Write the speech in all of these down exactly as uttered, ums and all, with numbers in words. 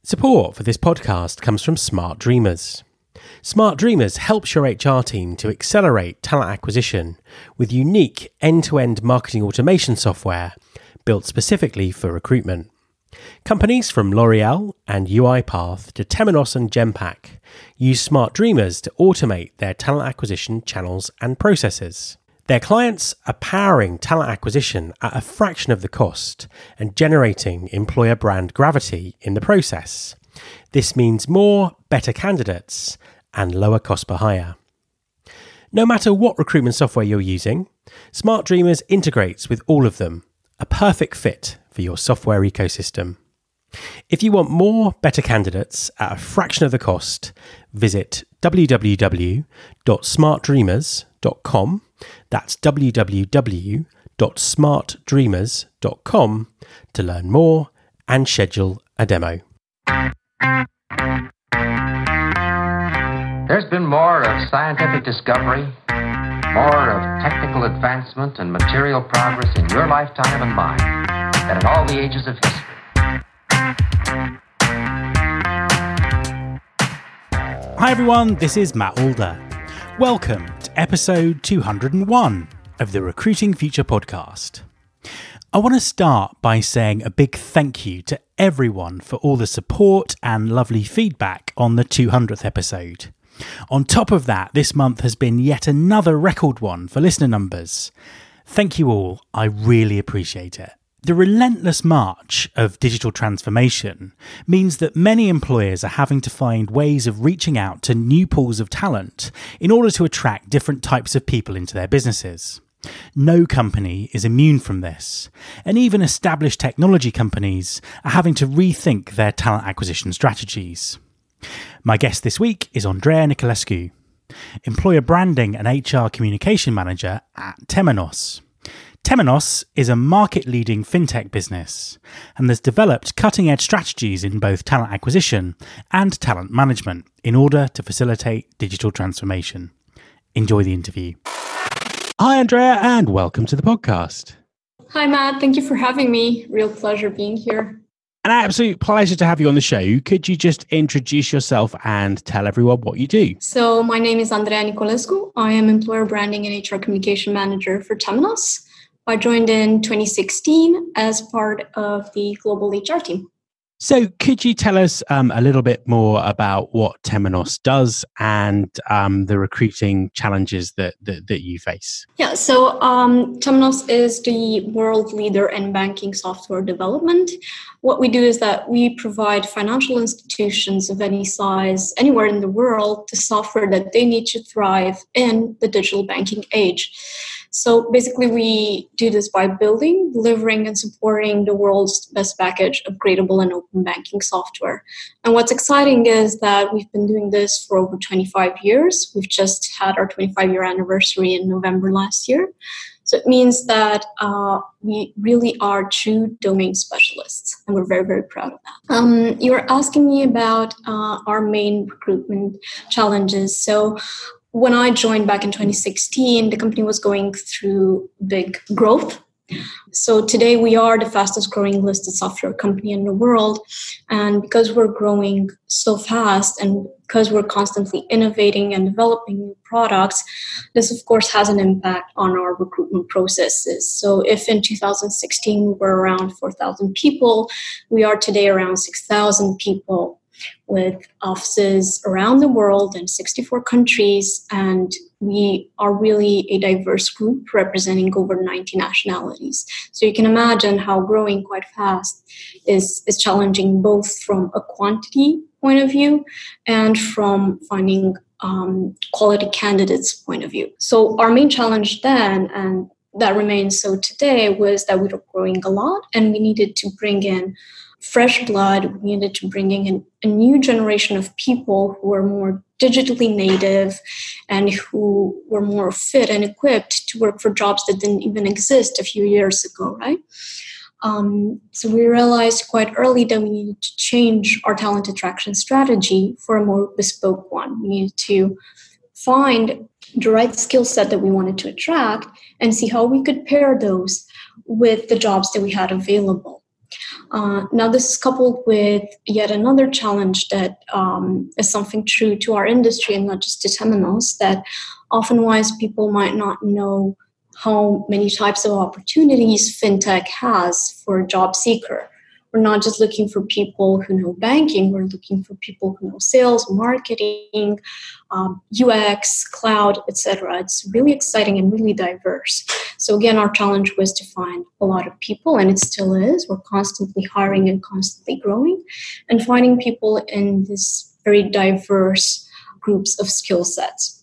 Support for this podcast comes from Smart Dreamers. Smart Dreamers helps your H R team to accelerate talent acquisition with unique end-to-end marketing automation software built specifically for recruitment. Companies from L'Oreal and UiPath to Temenos and Genpact use Smart Dreamers to automate their talent acquisition channels and processes. Their clients are powering talent acquisition at a fraction of the cost and generating employer brand gravity in the process. This means more, better candidates and lower cost per hire. No matter what recruitment software you're using, Smart Dreamers integrates with all of them, a perfect fit for your software ecosystem. If you want more, better candidates at a fraction of the cost, visit w w w dot smart dreamers dot com. That's w w w dot smart dreamers dot com to learn more and schedule a demo. There's been more of scientific discovery, more of technical advancement and material progress in your lifetime and mine than in all the ages of history. Hi everyone, this is Matt Alder. Welcome to episode two hundred one of the Recruiting Future podcast. I want to start by saying a big thank you to everyone for all the support and lovely feedback on the two hundredth episode. On top of that, this month has been yet another record one for listener numbers. Thank you all, I really appreciate it. The relentless march of digital transformation means that many employers are having to find ways of reaching out to new pools of talent in order to attract different types of people into their businesses. No company is immune from this, and even established technology companies are having to rethink their talent acquisition strategies. My guest this week is Andreea Niculescu, Employer Branding and H R Communication Manager at Temenos. Temenos is a market-leading fintech business and has developed cutting-edge strategies in both talent acquisition and talent management in order to facilitate digital transformation. Enjoy the interview. Hi, Andreea, and welcome to the podcast. Hi, Matt. Thank you for having me. Real pleasure being here. An absolute pleasure to have you on the show. Could you just introduce yourself and tell everyone what you do? So my name is Andreea Niculescu. I am Employer Branding and H R Communication Manager for Temenos. I joined in twenty sixteen as part of the global H R team. So could you tell us um, a little bit more about what Temenos does and um, the recruiting challenges that, that, that you face? Yeah, so um, Temenos is the world leader in banking software development. What we do is that we provide financial institutions of any size, anywhere in the world, the software that they need to thrive in the digital banking age. So basically, we do this by building, delivering, and supporting the world's best package of gradable and open banking software. And what's exciting is that we've been doing this for over twenty-five years. We've just had our twenty-five year anniversary in November last year. So it means that uh, we really are true domain specialists, and we're very, very proud of that. Um, you were asking me about uh, our main recruitment challenges. So when I joined back in twenty sixteen, the company was going through big growth. So today we are the fastest growing listed software company in the world. And because we're growing so fast and because we're constantly innovating and developing new products, this of course has an impact on our recruitment processes. So if in two thousand sixteen we were around four thousand people, we are today around six thousand people, with offices around the world in sixty-four countries, and we are really a diverse group representing over ninety nationalities. So you can imagine how growing quite fast is, is challenging both from a quantity point of view and from finding um, quality candidates point of view. So our main challenge then, and that remains so today, was that we were growing a lot and we needed to bring in fresh blood. We needed to bring in a new generation of people who are more digitally native and who were more fit and equipped to work for jobs that didn't even exist a few years ago, right? Um, so we realized quite early that we needed to change our talent attraction strategy for a more bespoke one. We needed to find the right skill set that we wanted to attract and see how we could pair those with the jobs that we had available. Uh, now, this is coupled with yet another challenge that um, is something true to our industry and not just to Temenos, that often-wise people might not know how many types of opportunities fintech has for a job seeker. We're not just looking for people who know banking, we're looking for people who know sales, marketing, um, U X, cloud, et cetera. It's really exciting and really diverse. So again, our challenge was to find a lot of people, and it still is. We're constantly hiring and constantly growing and finding people in this very diverse groups of skill sets.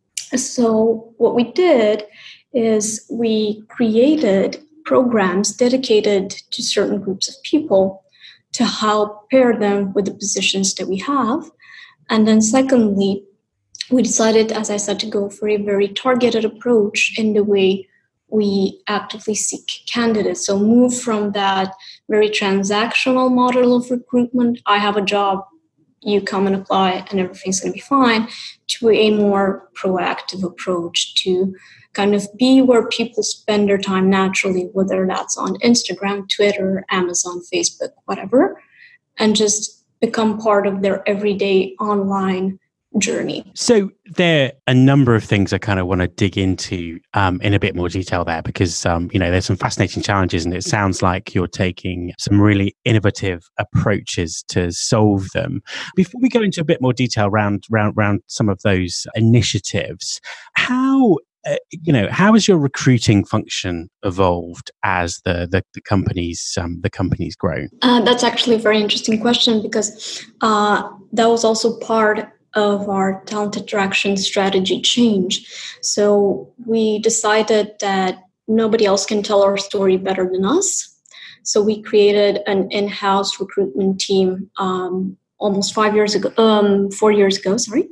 So what we did is we created programs dedicated to certain groups of people to help pair them with the positions that we have. And then secondly, we decided, as I said, to go for a very targeted approach in the way we actively seek candidates. So move from that very transactional model of recruitment, I have a job, you come and apply and everything's going to be fine, to a more proactive approach to kind of be where people spend their time naturally, whether that's on Instagram, Twitter, Amazon, Facebook, whatever, and just become part of their everyday online journey. So there are a number of things I kind of want to dig into um, in a bit more detail there, because, um, you know, there's some fascinating challenges, and it sounds like you're taking some really innovative approaches to solve them. Before we go into a bit more detail around, around, around some of those initiatives, how Uh, you know, how has your recruiting function evolved as the the, the companies um, the companies grown? Uh, that's actually a very interesting question, because uh, that was also part of our talent attraction strategy change. So we decided that nobody else can tell our story better than us. So we created an in-house recruitment team um, almost five years ago, um, four years ago, sorry,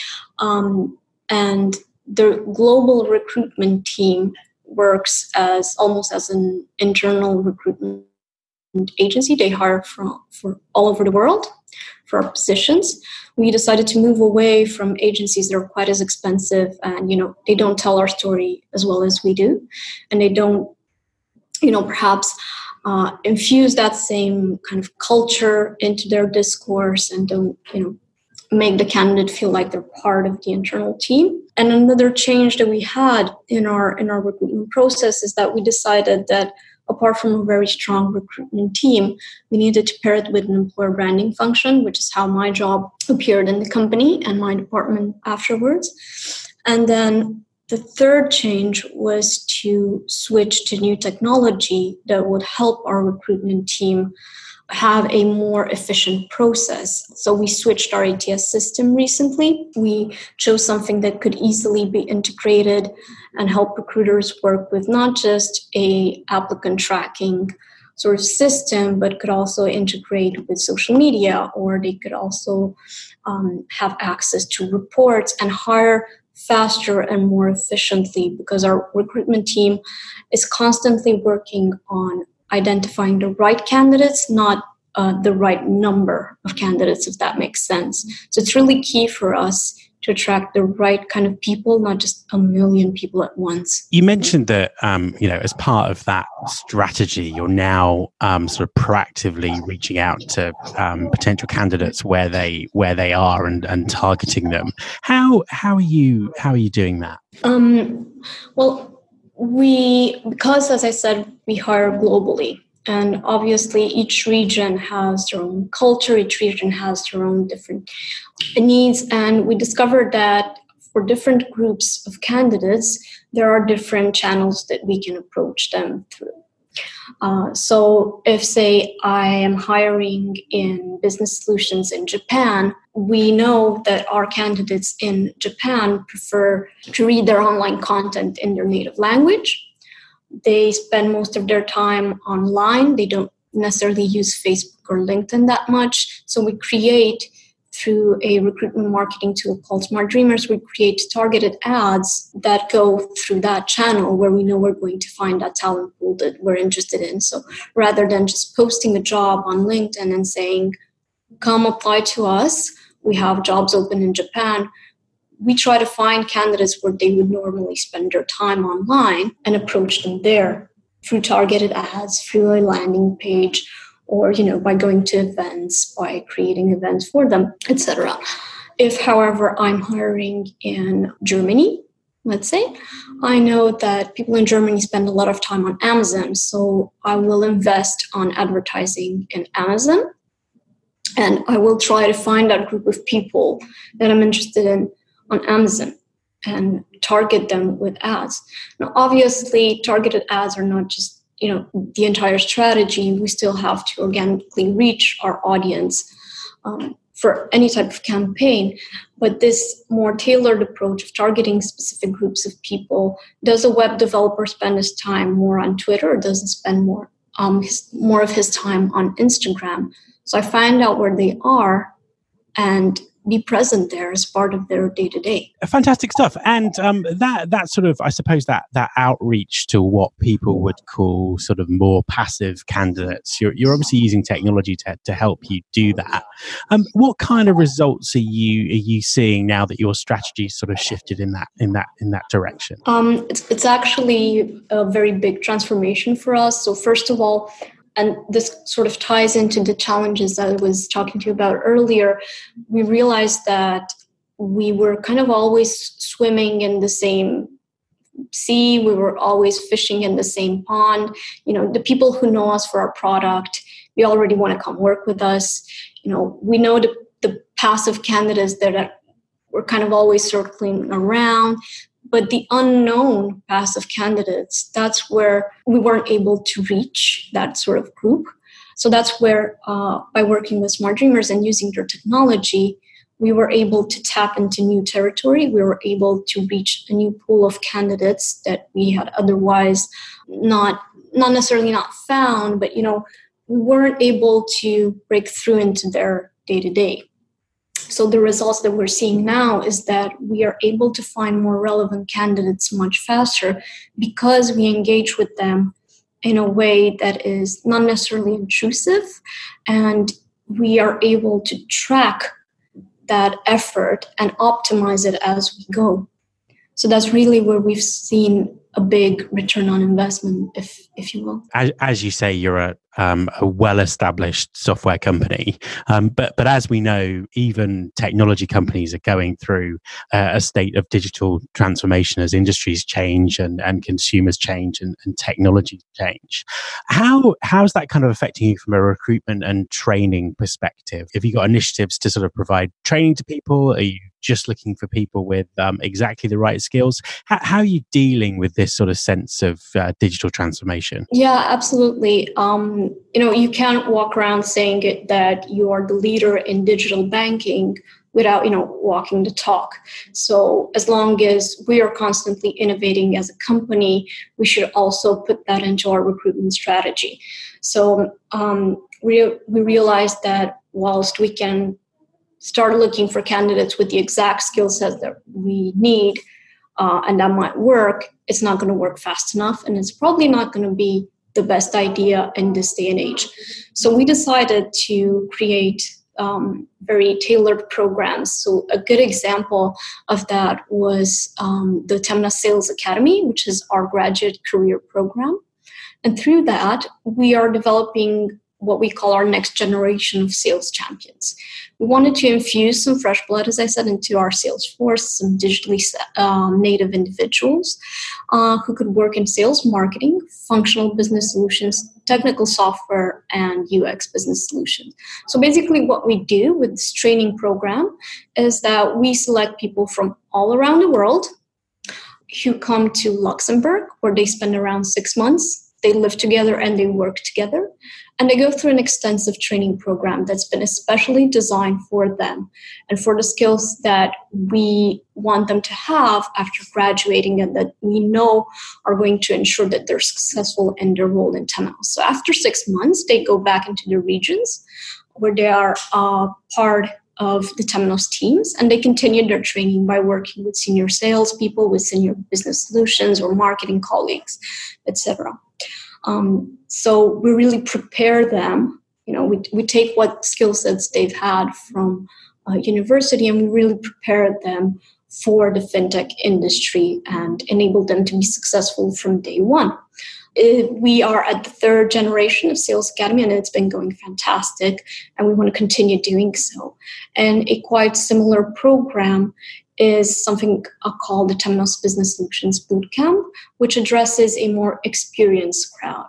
um, and the global recruitment team works as almost as an internal recruitment agency. They hire from for all over the world for our positions. We decided to move away from agencies that are quite as expensive, and you know they don't tell our story as well as we do, and they don't, you know, perhaps uh, infuse that same kind of culture into their discourse, and don't, you know, make the candidate feel like they're part of the internal team. And another change that we had in our in our recruitment process is that we decided that apart from a very strong recruitment team, we needed to pair it with an employer branding function, which is how my job appeared in the company and my department afterwards. And then the third change was to switch to new technology that would help our recruitment team have a more efficient process. So we switched our A T S system recently. We chose something that could easily be integrated and help recruiters work with not just a applicant tracking sort of system, but could also integrate with social media, or they could also um, have access to reports and hire faster and more efficiently, because our recruitment team is constantly working on identifying the right candidates, not uh, the right number of candidates, if that makes sense. So it's really key for us to attract the right kind of people, not just a million people at once. You mentioned that, um, you know, as part of that strategy, you're now um, sort of proactively reaching out to um, potential candidates where they where they are and, and targeting them. How how are you how are you doing that? Um, well. We, because as I said, we hire globally, and obviously each region has their own culture, each region has their own different needs, and we discovered that for different groups of candidates, there are different channels that we can approach them through. Uh, so if, say, I am hiring in business solutions in Japan, we know that our candidates in Japan prefer to read their online content in their native language. They spend most of their time online. They don't necessarily use Facebook or LinkedIn that much. So we create, through a recruitment marketing tool called Smart Dreamers, we create targeted ads that go through that channel where we know we're going to find that talent pool that we're interested in. So rather than just posting a job on LinkedIn and saying, come apply to us, we have jobs open in Japan, we try to find candidates where they would normally spend their time online and approach them there through targeted ads, through a landing page, or, you know, by going to events, by creating events for them, et cetera. If, however, I'm hiring in Germany, let's say, I know that people in Germany spend a lot of time on Amazon, so I will invest on advertising in Amazon, and I will try to find that group of people that I'm interested in on Amazon and target them with ads. Now, obviously, targeted ads are not just, you know, the entire strategy. We still have to organically reach our audience um, for any type of campaign. But this more tailored approach of targeting specific groups of people, does a web developer spend his time more on Twitter, or does he spend more um, his, more of his time on Instagram? So I find out where they are and be present there as part of their day-to-day. Fantastic stuff. And um, that that sort of, I suppose, that that outreach to what people would call sort of more passive candidates, you're, you're obviously using technology to, to help you do that. Um, what kind of results are you are you seeing now that your strategy sort of shifted in that in that in that direction? Um, it's it's actually a very big transformation for us. So first of all, and this sort of ties into the challenges that I was talking to you about earlier, we realized that we were kind of always swimming in the same sea. We were always fishing in the same pond. You know, the people who know us for our product, they already want to come work with us. You know, we know the, the passive candidates that are, we're kind of always circling around. But the unknown passive candidates, that's where we weren't able to reach that sort of group. So that's where, uh, by working with Smart Dreamers and using their technology, we were able to tap into new territory. We were able to reach a new pool of candidates that we had otherwise not, not necessarily not found, but, you know, we weren't able to break through into their day-to-day. So the results that we're seeing now is that we are able to find more relevant candidates much faster because we engage with them in a way that is not necessarily intrusive, and we are able to track that effort and optimize it as we go. So that's really where we've seen a big return on investment, if if you will. As, as you say, you're a um, a well-established software company, um, but but as we know, even technology companies are going through uh, a state of digital transformation as industries change and, and consumers change and, and technology change. How how's that kind of affecting you from a recruitment and training perspective? Have you got initiatives to sort of provide training to people? Are you just looking for people with um, exactly the right skills? How, how are you dealing with this sort of sense of uh, digital transformation? Yeah, absolutely. Um, you know, you can't walk around saying it, that you are the leader in digital banking without, you know, walking the talk. So as long as we are constantly innovating as a company, we should also put that into our recruitment strategy. So um, we, we realized that whilst we can start looking for candidates with the exact skill sets that we need, uh, and that might work, it's not going to work fast enough, and it's probably not going to be the best idea in this day and age. So we decided to create um, very tailored programs. So a good example of that was um, the Temna Sales Academy, which is our graduate career program. And through that, we are developing what we call our next generation of sales champions. We wanted to infuse some fresh blood, as I said, into our sales force, some digitally um, native individuals uh, who could work in sales, marketing, functional business solutions, technical software, and U X business solutions. So basically what we do with this training program is that we select people from all around the world who come to Luxembourg, where they spend around six months. They live together and they work together. And they go through an extensive training program that's been especially designed for them and for the skills that we want them to have after graduating and that we know are going to ensure that they're successful in their role in Temna. So after six months, they go back into the regions where they are uh, part of the Temnos teams, and they continue their training by working with senior salespeople, with senior business solutions or marketing colleagues, et cetera. Um, so we really prepare them. You know, we we take what skill sets they've had from uh, university, and we really prepare them for the fintech industry and enable them to be successful from day one. it, we are at the third generation of Sales Academy, and it's been going fantastic, and we want to continue doing so. And a quite similar program is something called the Temenos Business Solutions Bootcamp, which addresses a more experienced crowd.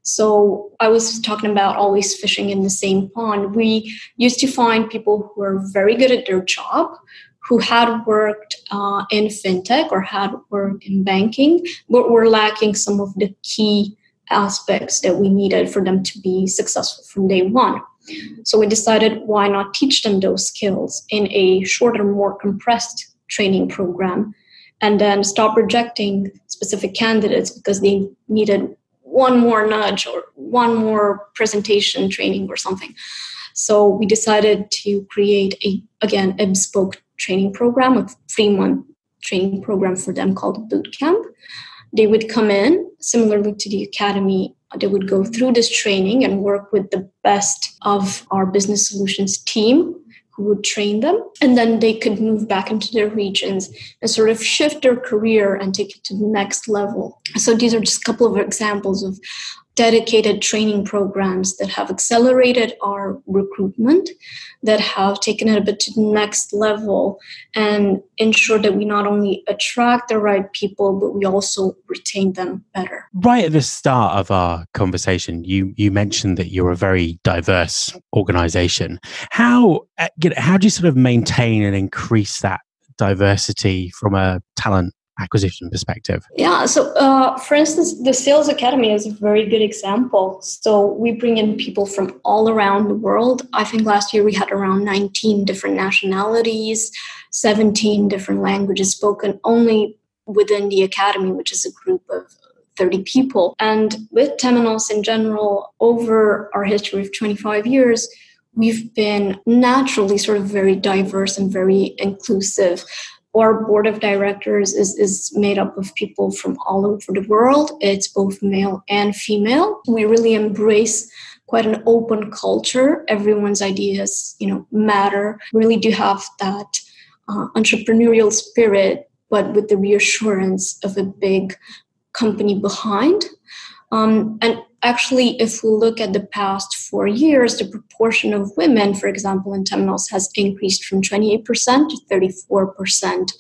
So I was talking about always fishing in the same pond. We used to find people who were very good at their job, who had worked uh, in fintech or had worked in banking, but were lacking some of the key aspects that we needed for them to be successful from day one. So we decided, why not teach them those skills in a shorter, more compressed training program, and then stop rejecting specific candidates because they needed one more nudge or one more presentation training or something. So we decided to create a, again, a bespoke training program, a three-month training program for them called Bootcamp. They would come in, similarly to the academy, they would go through this training and work with the best of our business solutions team who would train them. And then they could move back into their regions and sort of shift their career and take it to the next level. So these are just a couple of examples of dedicated training programs that have accelerated our recruitment, that have taken it a bit to the next level and ensure that we not only attract the right people, but we also retain them better. Right at the start of our conversation, you you mentioned that you're a very diverse organization. How, how do you sort of maintain and increase that diversity from a talent acquisition perspective? Yeah, so uh, for instance, the Sales Academy is a very good example. So we bring in people from all around the world. I think last year we had around nineteen different nationalities, seventeen different languages spoken only within the academy, which is a group of thirty people. And with Temenos in general, over our history of twenty-five years, we've been naturally sort of very diverse and very inclusive. Our board of directors is, is made up of people from all over the world. It's both male and female. We really embrace quite an open culture. Everyone's ideas, you know, matter. We really do have that uh, entrepreneurial spirit, but with the reassurance of a big company behind. Um, and actually, if we look at the past four years, the proportion of women, for example, in Temenos has increased from twenty-eight percent to thirty-four percent,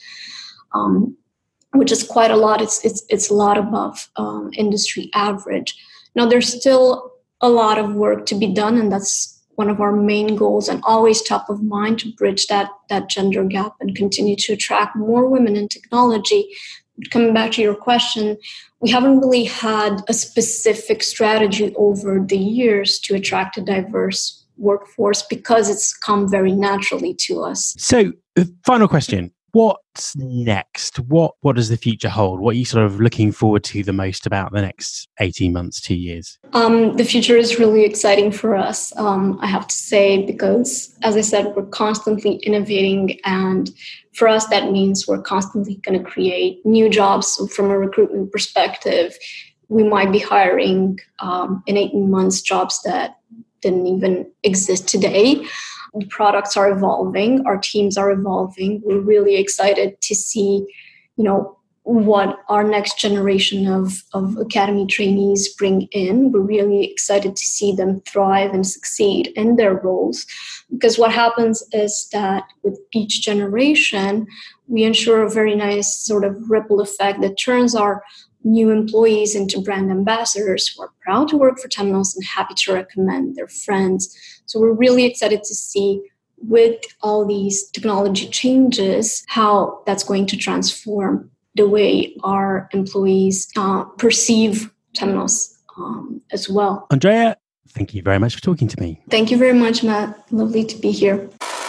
um, which is quite a lot. It's it's it's a lot above um, industry average. Now, there's still a lot of work to be done, and that's one of our main goals and always top of mind, to bridge that, that gender gap and continue to attract more women in technology. Coming back to your question, we haven't really had a specific strategy over the years to attract a diverse workforce because it's come very naturally to us. So, final question. What's next? What what does the future hold? What are you sort of looking forward to the most about the next eighteen months, two years? Um, the future is really exciting for us, um, I have to say, because, as I said, we're constantly innovating. And for us, that means we're constantly going to create new jobs. So from a recruitment perspective, we might be hiring um, in eighteen months jobs that didn't even exist today. The products are evolving, our teams are evolving. We're really excited to see, you know, what our next generation of, of academy trainees bring in. We're really excited to see them thrive and succeed in their roles. Because what happens is that with each generation, we ensure a very nice sort of ripple effect that turns our new employees into brand ambassadors who are proud to work for Temenos and happy to recommend their friends. So we're really excited to see, with all these technology changes, how that's going to transform the way our employees uh, perceive Temenos um, as well. Andrea, thank you very much for talking to me. Thank you very much, Matt. Lovely to be here.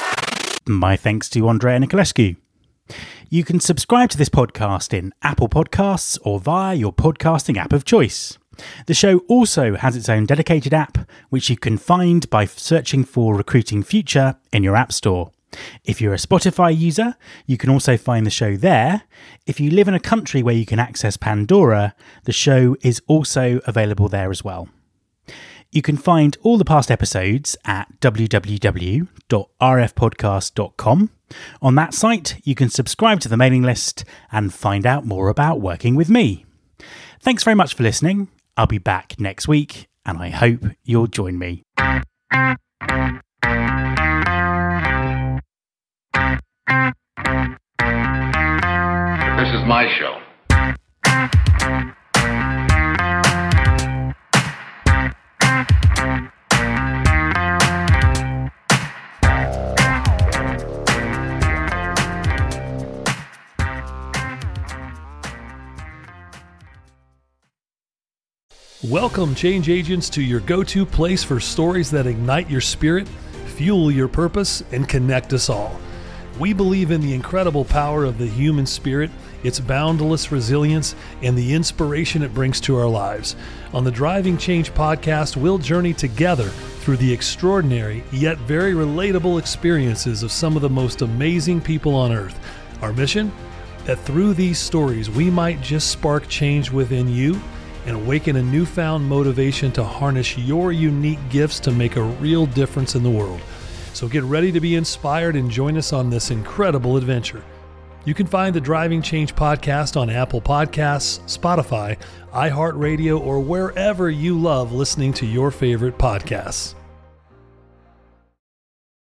My thanks to Andrea Niculescu. You can subscribe to this podcast in Apple Podcasts or via your podcasting app of choice. The show also has its own dedicated app, which you can find by searching for Recruiting Future in your app store. If you're a Spotify user, you can also find the show there. If you live in a country where you can access Pandora, the show is also available there as well. You can find all the past episodes at w w w dot r f podcast dot com. On that site, you can subscribe to the mailing list and find out more about working with me. Thanks very much for listening, I'll be back next week, and I hope you'll join me. This is my show. Welcome, change agents, to your go-to place for stories that ignite your spirit, fuel your purpose, and connect us all. We believe in the incredible power of the human spirit, its boundless resilience, and the inspiration it brings to our lives. On the Driving Change podcast, we'll journey together through the extraordinary yet very relatable experiences of some of the most amazing people on earth. Our mission? That through these stories, we might just spark change within you and awaken a newfound motivation to harness your unique gifts to make a real difference in the world. So get ready to be inspired and join us on this incredible adventure. You can find the Driving Change podcast on Apple Podcasts, Spotify, iHeartRadio, or wherever you love listening to your favorite podcasts.